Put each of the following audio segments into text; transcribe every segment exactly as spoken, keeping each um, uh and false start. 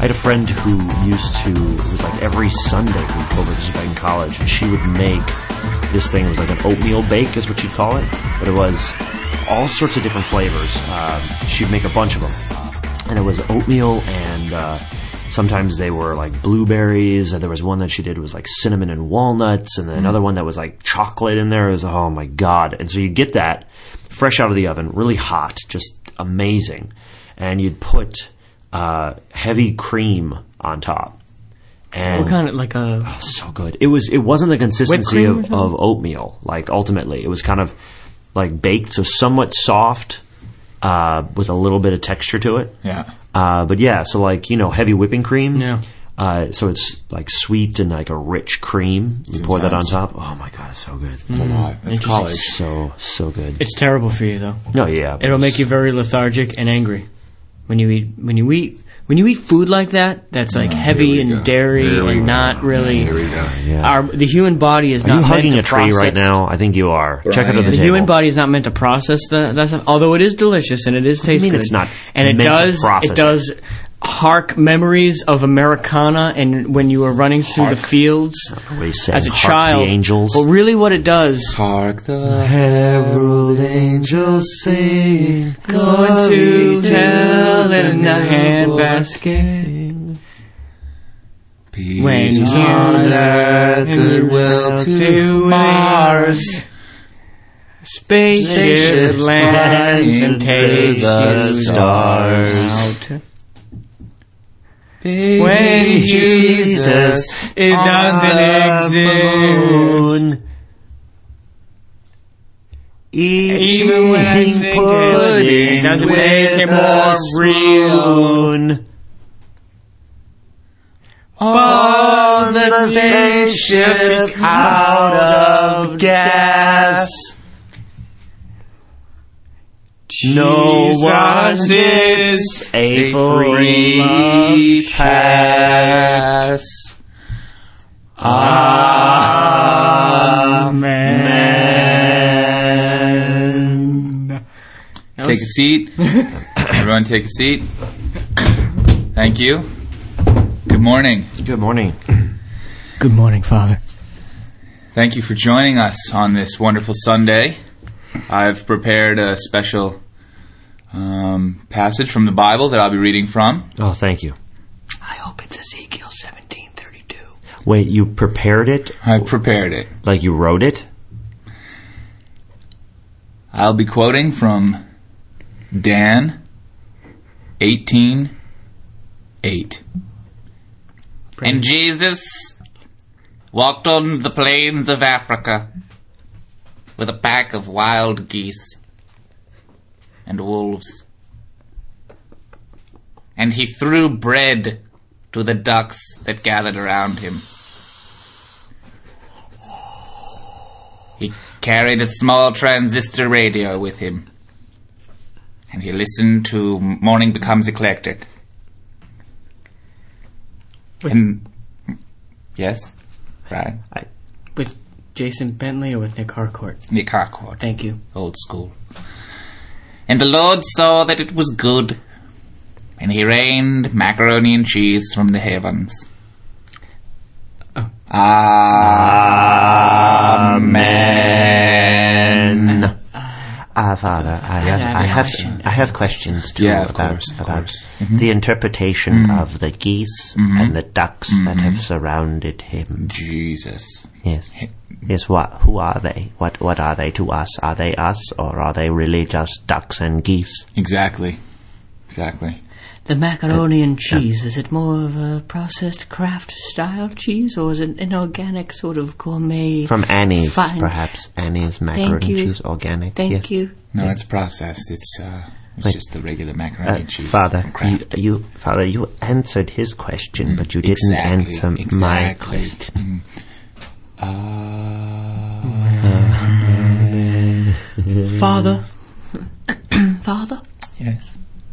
had a friend who used to, it was like every Sunday we'd go over to back in college, and she would make this thing. It was like an oatmeal bake is what you'd call it, but it was all sorts of different flavors. Uh, she'd make a bunch of them, and it was oatmeal, and uh, sometimes they were like blueberries, and there was one that she did was like cinnamon and walnuts, and then another one that was like chocolate in there. It was, oh my god. And so you'd get that fresh out of the oven, really hot, just amazing, and you'd put uh, heavy cream on top. And what kind of, like a... Oh, so good. It was. It wasn't the consistency of, of oatmeal, like, ultimately. It was kind of, like, baked, so somewhat soft, uh, with a little bit of texture to it. Yeah. Uh, but yeah, so, like, you know, heavy whipping cream. Yeah. Uh, so it's, like, sweet and, like, a rich cream. You pour that on top. Oh, my God, it's so good. It's a lot. It's college. So, so good. It's terrible for you, though. No, yeah. It'll make you very lethargic and angry when you eat when you eat when you eat food like that. That's like Oh, heavy and go. dairy and not really. Here we go. Yeah. Our the human body is Are not you meant hugging to a tree process. right now? I think you are. Brian. Check it under the The table. human body is not meant to process that, that stuff, although it is delicious and it is What do you tasty. mean it's not and it meant to does process it does hark memories of Americana and when you were running through Hark. the fields What are you saying? as a Hark child. the angels. But really, what it does. Hark the herald angels sing, Going to tell in the handbasket. peace When on earth, goodwill to Mars. Spaceship lands and takes the you stars. out. Baby When Jesus, it doesn't exist. Even when I sing it, it doesn't make it more real. All the spaceships out of gas. No one Jesus is a A free free pass. Amen. Take a seat. Everyone take a seat. Thank you. Good morning. Good morning. Good morning, Father. Thank you for joining us on this wonderful Sunday. I've prepared a special um, passage from the Bible that I'll be reading from. Oh, thank you. I hope it's Ezekiel seventeen thirty-two. Wait, you prepared it? I prepared it. Like you wrote it? I'll be quoting from Dan eighteen eight. And Jesus walked on the plains of Africa with a pack of wild geese and wolves. And he threw bread to the ducks that gathered around him. He carried a small transistor radio with him, and he listened to Morning Becomes Eclectic. With- And yes, Brian, I, with Jason Bentley or with Nick Harcourt? Nick Harcourt, Thank you. old school. And the Lord saw that it was good, and he rained macaroni and cheese from the heavens. Oh. Amen. Ah, Father, I have, have I a have, question. I have questions too Yeah, of about, course, of about course. Mm-hmm. the interpretation of the geese and the ducks that have surrounded him. Jesus. Yes, yes. What? Who are they? What? What are they to us? Are they us, or are they really just ducks and geese? Exactly. Exactly. The macaroni and cheese, is it more of a processed craft style cheese or is it an organic sort of gourmet? From Annie's, Fine. perhaps. Annie's macaroni you. cheese, organic. Thank yes. you. No, it's processed. It's uh, it's Wait. just the regular macaroni Uh, and cheese. Father, from you, Kraft. you, Father, you answered his question, but you didn't Exactly, answer my exactly. question. Mm. Uh, Father? Father? yes.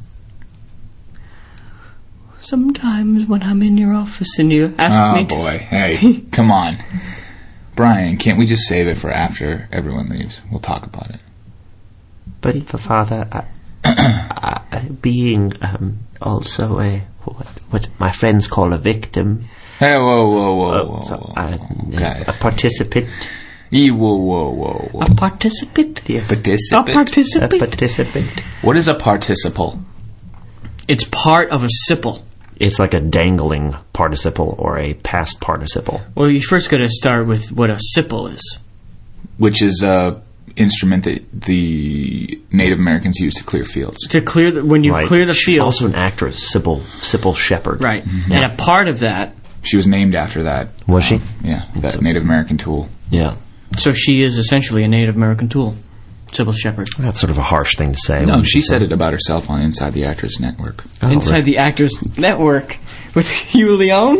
Sometimes when I'm in your office and you ask Oh me to... boy! Hey, come on, Brian. Can't we just save it for after everyone leaves? We'll talk about it. But for Father, I, I, being um, also a what, what my friends call a victim. Hey, whoa, whoa, whoa, Uh, whoa, so, whoa, uh, whoa, guys. a participant. Ee, whoa, whoa, whoa, whoa. A participant? Yes. Participant. A A participant? participant. What is a participle? It's part of a sipple. It's like a dangling participle or a past participle. Well, you first got to start with what a sipple is. Which is a instrument that the Native Americans used to clear fields. To clear the, when you Right. clear the She's field. also an actress, Sybil Sybil Shepherd. Right. And a part of that, She was named after that. Was she? Yeah, that Native American tool. Yeah. so she is essentially a Native American tool. Sybil Shepherd. That's sort of a harsh thing to say. No, wouldn't she you said say? it about herself on Inside the Actress Network. Oh, Inside really? the Actors Network with Hugh Leone.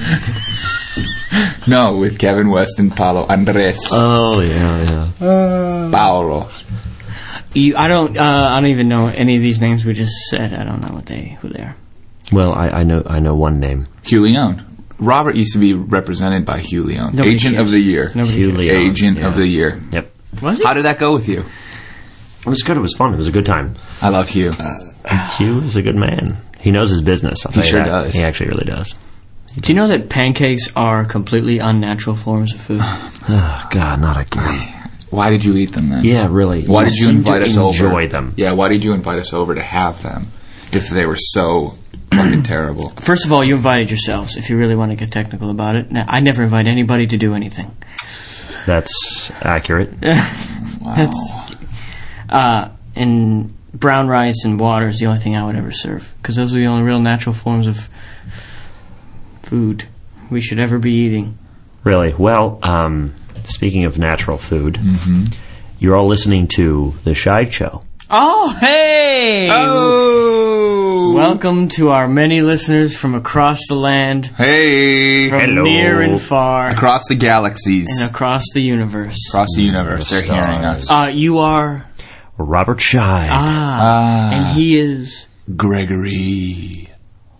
No, with Kevin West and Paulo Andres. Oh, yeah, yeah. Paolo. You, I don't. Uh, I don't even know any of these names we just said. I don't know what they who they are. Well, I, I know I know one name. Hugh Leone. Robert used to be represented by Hugh Leone. Nobody Agent cares. of the Year. Nobody Hugh cares. Leone. Agent yeah. of the Year. Yep. Was it? How did that go with you? It was good. It was fun. It was a good time. I love Hugh. Hugh is a good man. He knows his business. I'll He tell you sure that. does. He actually really does. Do you know that pancakes are completely unnatural forms of food? Oh, God, not again. Why did you eat them then? Yeah, really. Why did you seem invite to us over? enjoy them? Yeah, why did you invite us over to have them if they were so fucking terrible? First of all, you invited yourselves. If you really want to get technical about it, now, I never invite anybody to do anything. That's accurate. Wow. Uh, and brown rice and water is the only thing I would ever serve, because those are the only real natural forms of food we should ever be eating. Really. Well, um, speaking of natural food, Mm-hmm. you're all listening to The Shide Show. Oh, hey! Oh! Welcome to our many listeners from across the land, Hey! from Hello. near and far, Across the galaxies. and across the universe. Across the universe. They're Stars. hearing us. Uh, you are... Robert Scheid. Ah. Ah. And he is... Gregory.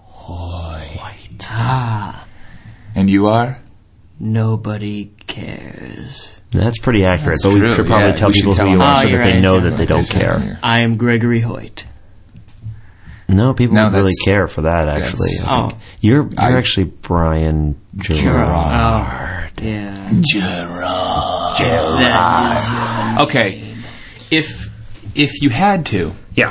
Ah. And you are? Nobody cares. That's pretty accurate, That's but we true, should probably yeah, tell we should people tell who you them. are Oh, so you're that they right, know yeah. that they don't Exactly. care. I am Gregory Hoyt. No, people No, would really that's- care for that, actually. Yes. I think. Oh. You're, you're I- actually Brian Gerard. Oh, yeah. Gerard. That is your Okay. If if you had to, Yeah.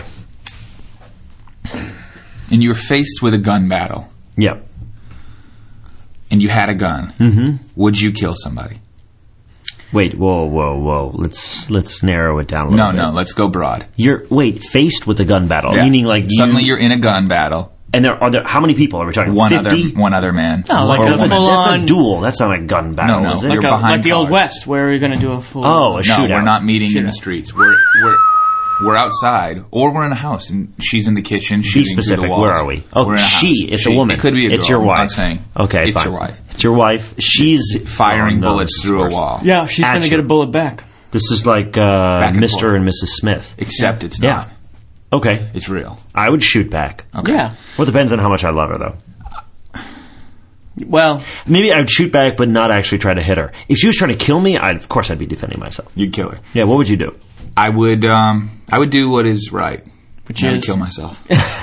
and you were faced with a gun battle, Yeah. and you had a gun, Mm-hmm. would you kill somebody? Wait, whoa, whoa, whoa. Let's let's narrow it down a little No, bit. no. Let's go broad. You're wait, faced with a gun battle, Yeah. meaning like you, Suddenly you're in a gun battle. and there are there how many people are we talking? One fifty? other one other man. No, like Or a that's, a, full that's a on- duel. That's not a gun battle, No, no, is it? you're Like, a, behind like the Old cars. West, where we're going to do a full... Oh, a No, shootout. we're not meeting in the Shootout. streets. We're we're we're outside, or we're in a house, and she's in the kitchen Be shooting through specific. the walls. Where are we? Oh, We're in a she. house. It's She. a woman. It could be a It's girl. your wife. I'm saying. Okay, it's fine. your wife. It's your wife. She's Firing oh, no, bullets this is through a worse. wall. Yeah, she's At going to you. get a bullet back. This is like uh, Back and Mister forth. and Missus Smith. Except it's Yeah. not. Okay, It's real. I would shoot back. Okay. Yeah. Well, it depends on how much I love her, though. Well, Maybe I would shoot back, but not actually try to hit her. If she was trying to kill me, I'd, of course I'd be defending myself. You'd kill her. Yeah, what would you do? I would. Um, I would do what is right. which I would is... kill myself.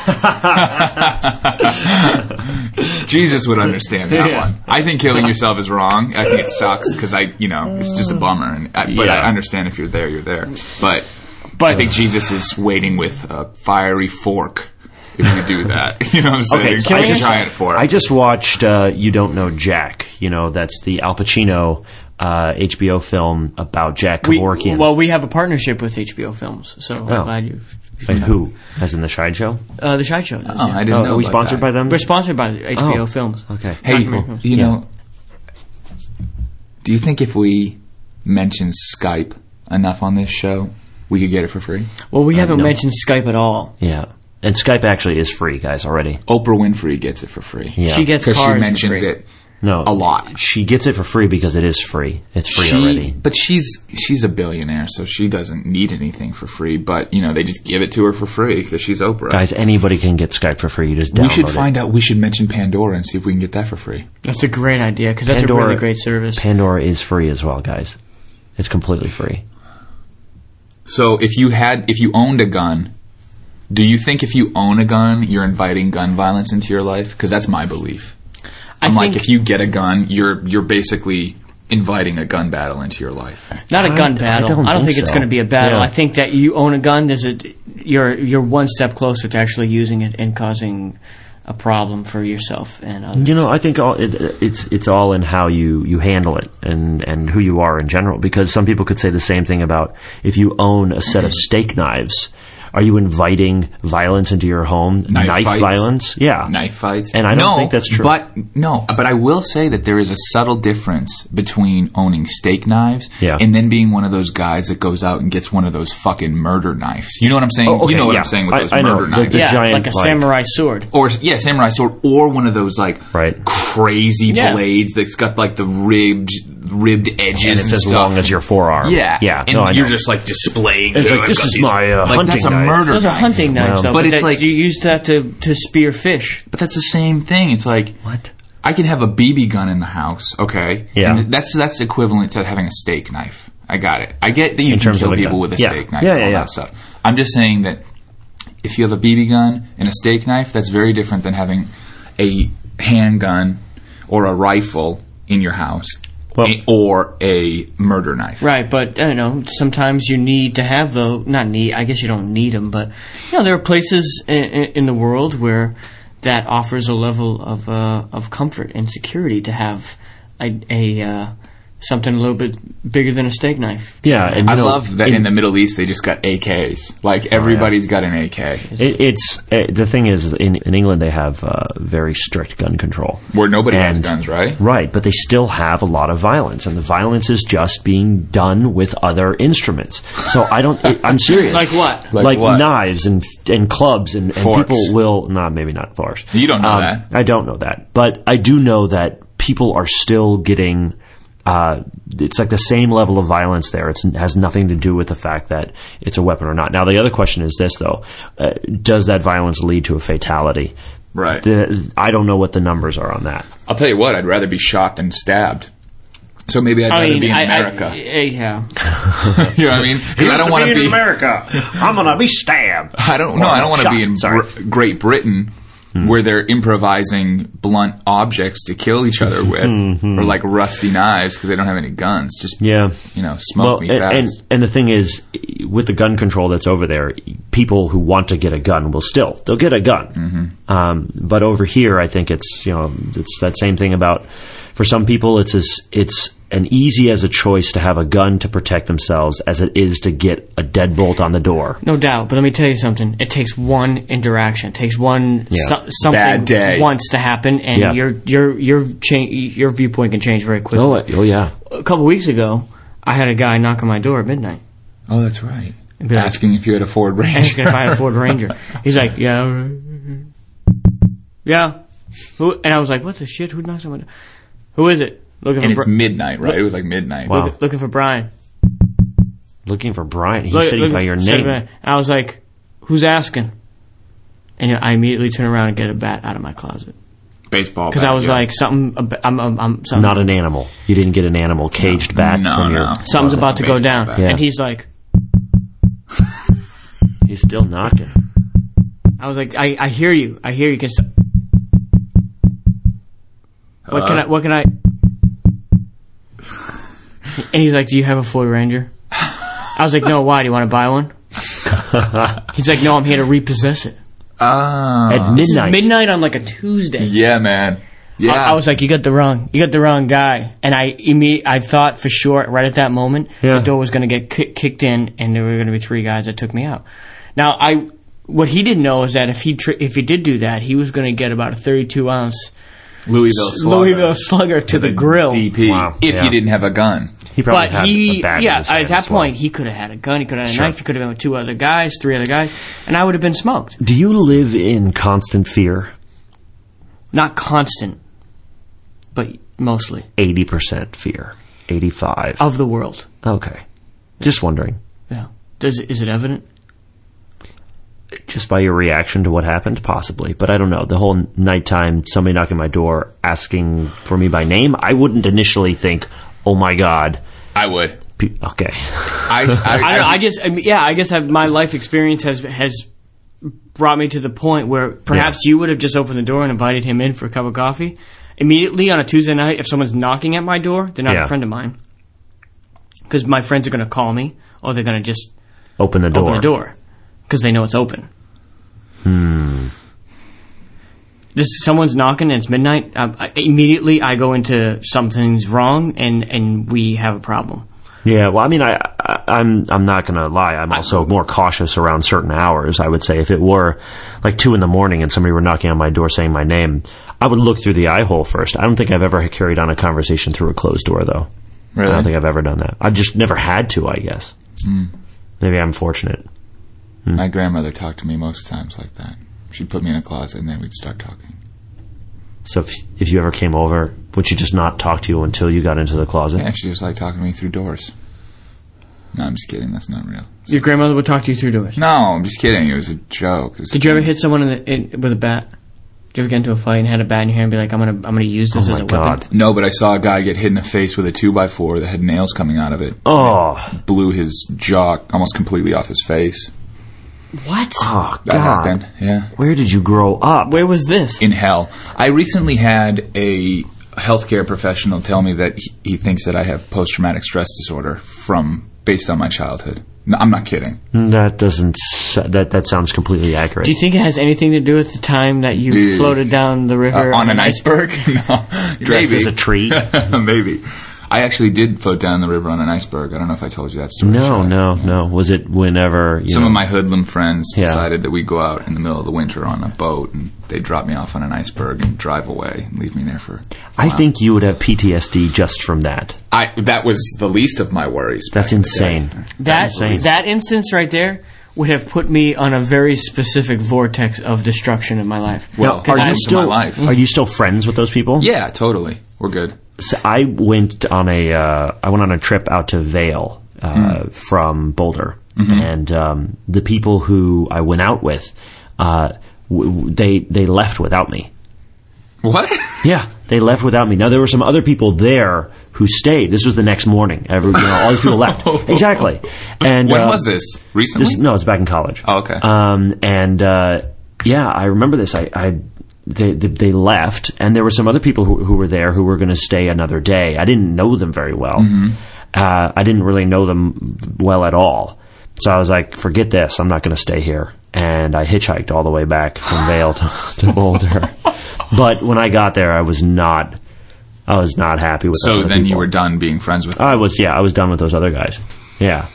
Jesus would understand that Yeah. one. I think killing yourself is wrong. I think it sucks because I, you know, it's just a bummer. And I, but Yeah. I understand if you're there, you're there. But But I think Jesus is waiting with a fiery fork if you do that. You know what I'm saying? Okay, killing a yourself- giant fork. I just watched uh, You Don't Know Jack. You know, that's the Al Pacino uh, H B O film about Jack we, Kevorkian. well, we have a partnership with H B O Films, so Oh. I'm glad you've... you've Like known. who? As in the Shide Show? Uh, the Shide Show does, oh, yeah. I didn't Oh, know. are we about sponsored that. by them? We're sponsored by H B O Oh. Films. Okay. Hey, Documentary films. you Yeah. know, do you think if we mention Skype enough on this show, we could get it for free? Well, we haven't no. mentioned Skype at all. Yeah. And Skype actually is free, guys, already. Oprah Winfrey gets it for free. Yeah. She gets Because cars she for mentions free. it No. a lot. She gets it for free because it is free. It's free She- already. But she's she's a billionaire, so she doesn't need anything for free. But, you know, they just give it to her for free because she's Oprah. Guys, anybody can get Skype for free. You just download we should it. find out. We should mention Pandora and see if we can get that for free. That's a great idea, because that's Pandora- a really great service. Pandora is free as well, guys. It's completely free. So if you had, if you owned a gun, Do you think if you own a gun, you're inviting gun violence into your life? Because that's my belief. I'm I like, think- if you get a gun, you're you're basically inviting a gun battle into your life. Not a I- gun I battle. don't I don't, think think, it's so. going to be a battle. Yeah. I think that you own a gun. There's a you're you're one step closer to actually using it and causing a problem for yourself and others. You know, I think all, it, it's it's all in how you, you handle it and, and who you are in general. Because some people could say the same thing about if you own a set of steak knives. Are you inviting violence into your home? Knife Knife fights? violence? Yeah. Knife fights? And I don't no, think that's true. But, no, but I will say that there is a subtle difference between owning steak knives Yeah. and then being one of those guys that goes out and gets one of those fucking murder knives. You know what I'm saying? Oh, okay, you know what yeah. I'm saying with I- those I know. murder The- knives. the yeah, giant, like a like- samurai sword. Or, yeah, samurai sword, or one of those, like, Right. crazy Yeah. blades that's got, like, the ribbed ribbed edges And and, it's as stuff. long as your forearm. Yeah. Yeah. And no, I you're know. just, like, displaying. It's "Oh, like, I've this got is these." my, uh, like, that's a hunting knife. murder Those are knife. hunting knives, Wow. though. But But, it's that, like- you use that to to spear fish. But that's the same thing. It's like, What? I can have a B B gun in the house, okay? Yeah. And that's that's equivalent to having a steak knife. I got it. I get that you In can terms kill of a people gun. with a Yeah. steak knife Yeah, and yeah, all yeah. that stuff. I'm just saying that if you have a B B gun and a steak knife, that's very different than having a handgun or a rifle in your house. Well- a- or a murder knife. Right, but I don't know. Sometimes you need to have those. Not need. I guess you don't need them, but you know there are places in, in the world where that offers a level of uh, of comfort and security to have a, a uh, something a little bit bigger than a steak knife. Yeah. And, you I know, love that in, the Middle East they just got A Ks. Like everybody's got an A K. It, it's uh, the thing is in in England they have uh, very strict gun control Where nobody has And- guns, right? Right, but they still have a lot of violence, and the violence is just being done with other instruments. So I don't. It, I'm serious. Like what? Like Like, what? knives and and clubs and, and Forks. people will not maybe not forks. You don't know Um, that. I don't know that, but I do know that people are still getting. Uh, it's like the same level of violence there. It's, it has nothing to do with the fact that it's a weapon or not. Now, the other question is this, though. Uh, does that violence lead to a fatality? Right. The, I don't know what the numbers are on that. I'll tell you what, I'd rather be shot than stabbed. So maybe I'd I rather mean, be in I, America. I, yeah. you know what I mean? Because I don't want to be. America. I'm gonna be stabbed. I don't know. I don't want to Shot, be in sorry. Br- Great Britain, where they're improvising blunt objects to kill each other with, or like rusty knives because they don't have any guns. Just Yeah. you know, smoke Well, me and, fast. and and the thing is, with the gun control that's over there, people who want to get a gun will still they'll get a gun. Mm-hmm. Um, but over here, I think it's you know it's that same thing about for some people it's as it's an easy as a choice to have a gun to protect themselves as it is to get a deadbolt on the door. No doubt, but let me tell you something. It takes one interaction. It takes one Yeah. so, something Bad day. once to happen, and Yeah. your your your cha- your viewpoint can change very quickly. Oh, oh yeah. A couple weeks ago, I had a guy knock on my door at midnight, oh, that's right. be like- Asking if you had a Ford Ranger. asking if I had a Ford Ranger. He's like, "Yeah, all right. yeah." Who? And I was like, "What the shit? Who knocks on my door? Who is it?" Looking and for it's Bri- midnight, right? It was like midnight. Wow. look- looking for Brian. Looking for Brian. He Look- said you look- by your said name. Brian. And I was like, "Who's asking?" And I immediately turn around and get a bat out of my closet. Baseball. Because bat, I was yeah. like, something, ab- I'm, I'm, I'm something, Not an animal. You didn't get an animal caged bat No, from your. no. something's about to go Baseball down. bat. Yeah. And he's like, He's still knocking. I was like, I, I hear you, I hear you. Can st- what can I, what can I? And he's like, do you have a Ford Ranger? I was like, no, why? Do you want to buy one? He's like, no, I'm here to repossess it. Ah. At midnight. Midnight on like a Tuesday. Yeah, man. Yeah. I, I was like, you got the wrong, you got the wrong guy. And I imme- I thought for sure, right at that moment, Yeah. the door was going to get ki- kicked in, and there were going to be three guys that took me out. Now, I what he didn't know is that if he tr- if he did do that, he was going to get about a thirty-two ounce Louisville Slugger. Louisville Slugger to the grill. D P. Wow. If Yeah. you didn't have a gun. He probably But had he, a bat in yeah, his hand at that as well. point, he could have had a gun, he could have had a Sure. knife, he could have been with two other guys, three other guys, and I would have been smoked. Do you live in constant fear? Not constant, but mostly. eighty percent fear. eighty-five. Of the world. Okay. Just wondering. Yeah. Does Is it evident? Just by your reaction to what happened? Possibly. But I don't know. The whole nighttime, somebody knocking my door asking for me by name, I wouldn't initially think, oh my God. I would. Pe- Okay. I, I, I don't know, I just, I mean, yeah, I guess I've, my life experience has has brought me to the point where perhaps Yeah. you would have just opened the door and invited him in for a cup of coffee. Immediately on a Tuesday night, if someone's knocking at my door, they're not Yeah. a friend of mine. Because my friends are going to call me, or they're going to just Open the door. open the door. Because they know it's open. Hmm. This someone's knocking and it's midnight. I, I, immediately, I go into something's wrong, and, and we have a problem. Yeah, well, I mean, I, I, I'm I'm not going to lie. I'm also more cautious around certain hours. I would say if it were like two in the morning and somebody were knocking on my door saying my name, I would look through the eye hole first. I don't think I've ever carried on a conversation through a closed door, though. Really? I don't think I've ever done that. I've just never had to, I guess. Mm. Maybe I'm fortunate. Mm. My grandmother talked to me most times like that. She'd put me in a closet and then we'd start talking. So if, if you ever came over, would she just not talk to you until you got into the closet? Yeah, she just liked talking to me through doors. No, I'm just kidding. That's not real. Your grandmother would talk to you through doors? No, I'm just kidding. It was a joke. It was Did you ever hit someone in the, in, with a bat? Did you ever get into a fight and had a bat in your hand and be like, I'm going to I'm gonna use this Oh as my a God. weapon? No, but I saw a guy get hit in the face with a two by four that had nails coming out of it. Oh, Blew his jaw almost completely off his face. What? oh That God. happened, yeah. Where did you grow up? Where was this? In hell. I recently had a healthcare professional tell me that he, he thinks that I have post-traumatic stress disorder from based on my childhood. No, I'm not kidding. That doesn't. s- That that sounds completely accurate. Do you think it has anything to do with the time that you Yeah. floated down the river Uh, on an iceberg? No. Dressed Maybe. as a tree? Maybe. I actually did float down the river on an iceberg. I don't know if I told you that story. No, Should I? no, Yeah. no. Was it whenever you Some know, of my hoodlum friends Yeah. decided that we'd go out in the middle of the winter on a boat and they'd drop me off on an iceberg and drive away and leave me there for... I think you would have P T S D just from that. I That was the least of my worries. That's back in the day. insane. That That's insane. that instance right there would have put me on a very specific vortex of destruction in my life. Well, Now, are I- you most of still my life. are you still friends with those people? Yeah, totally. We're good. So I went on a uh, I went on a trip out to Vail uh, Mm. from Boulder, Mm-hmm. and um, the people who I went out with, uh, w- w- they they left without me. What? Yeah, they left without me. Now there were some other people there who stayed. This was the next morning. Every, you know, all these people left. Exactly. And When uh, was this? Recently? This, no, it was back in college. Oh, okay. Um, and uh, yeah, I remember this. I, I they, they they left, and there were some other people who, who were there who were going to stay another day. I didn't know them very well. Mm-hmm. Uh, I didn't really know them well at all. So I was like, forget this. I'm not going to stay here. And I hitchhiked all the way back from Vail to, to Boulder. But when I got there, I was not. I was not happy with. those So other then you people. were done being friends with them? I was, yeah, I was done with those other guys. Yeah.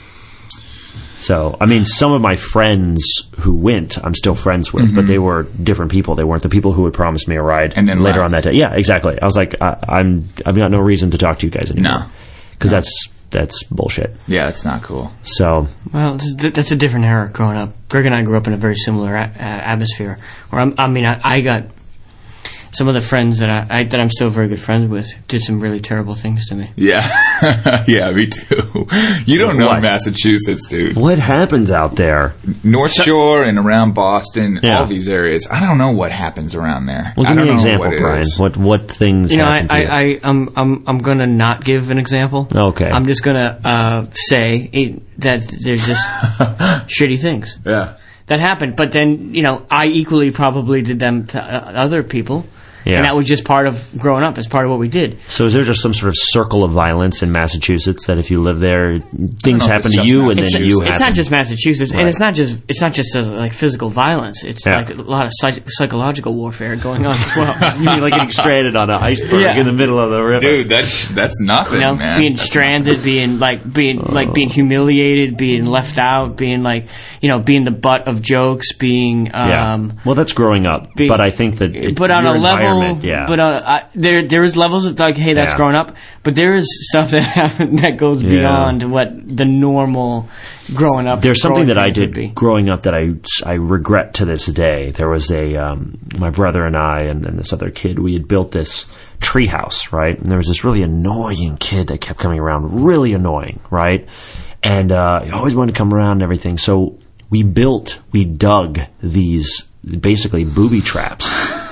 So, I mean, some of my friends who went, I'm still friends with, but they were different people. They weren't the people who would promise me a ride And then later left. on that day. Yeah, exactly. I was like, I, I'm, I've got no reason to talk to you guys anymore. No. Because that's, that's bullshit. Yeah, that's not cool. So, Well, this is- that's a different era growing up. Greg and I grew up in a very similar a- uh, atmosphere. Where I'm, I mean, I, I got some of the friends that I, I that I'm still very good friends with did some really terrible things to me. Yeah. Yeah, me too. You don't know What? Massachusetts, dude. what happens out there? North Shore and around Boston, Yeah. all these areas. I don't know what happens around there. Well, I give don't me an know example, what it Brian. is. What, what things You know, I, happen to you? I, I, I'm, I'm, I'm gonna not give an example. Okay. I'm just gonna uh, say it, that there's just shitty things Yeah. that happened. But then, you know, I equally probably did them to uh, other people. Yeah. And that was just part of growing up. It's part of what we did. So is there just some sort of circle of violence in Massachusetts that if you live there, things know if happen it's to just you and then Massachusetts. you It's happen? not just Massachusetts, Right. and it's not just it's not just uh, like physical violence. It's Yeah. like a lot of psych- psychological warfare going on as well. You mean like getting stranded on an iceberg Yeah. in the middle of the river? Dude, that's that's nothing, You know, man. being That's stranded, being like being like being humiliated, being left out, being like you know, being the butt of jokes, being Yeah. um, Well, that's growing up, being- but I think that it, but on your a level, environment, yeah. but uh, I, there there is levels of like, hey, that's Yeah. growing up, but there is stuff that happened that goes Yeah. beyond what the normal growing up. There's something growing that I things would did be. growing up that I, I regret to this day. There was a um, my brother and I and, and this other kid. We had built this tree house, right? And there was this really annoying kid that kept coming around, really annoying, right? And uh, he always wanted to come around and everything. So we built, we dug these basically booby traps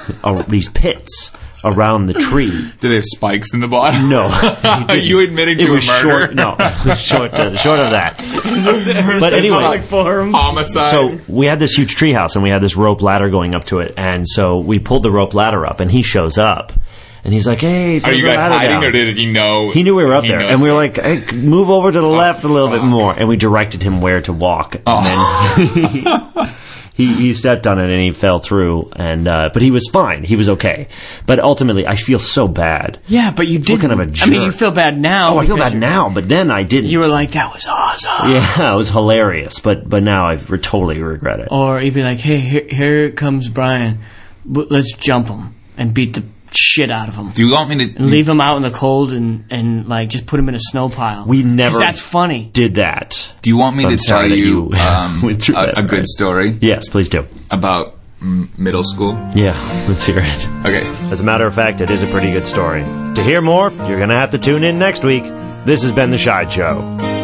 uh, these pits around the tree. Do they have spikes in the bottom? No. You admitted it to a was murder? Short, no, it was short, uh, short of that. But anyway, Homicide. so we had this huge treehouse, and we had this rope ladder going up to it, and so we pulled the rope ladder up, and he shows up, and he's like, "Hey, Are take you the guys ladder hiding, down." or did he know? He knew we were up he there, knows and we were me? like, "Hey, move over to the left a little fuck. bit more," and we directed him where to walk, and Oh. then he he stepped on it and he fell through, and uh, but he was fine, he was okay. But ultimately, I feel so bad. Yeah, but you didn't. What kind of a I mean, jerk. you feel bad now. Oh, I feel because bad you're- now, but then I didn't. You were like, that was awesome. Yeah, it was hilarious, but but now I re- totally regret it. Or you'd be like, hey, here, here comes Brian. W- Let's jump him and beat the shit out of him. Do you want me to And leave him out in the cold and, and like just put him in a snow pile. We never 'Cause that's funny. did that. Do you want me I'm to tell sorry that you, you um, went through a, that, a good right? story Yes, please do. about mm, middle school? Yeah, let's hear it. Okay. As a matter of fact, it is a pretty good story. To hear more, you're going to have to tune in next week. This has been The Shide Show.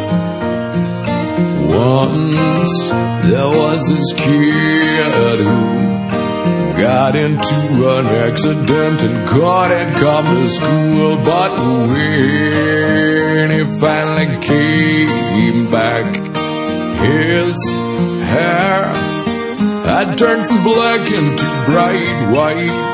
Once there was this kid who got into an accident and couldn't come to school. But when he finally came back, his hair had turned from black into bright white.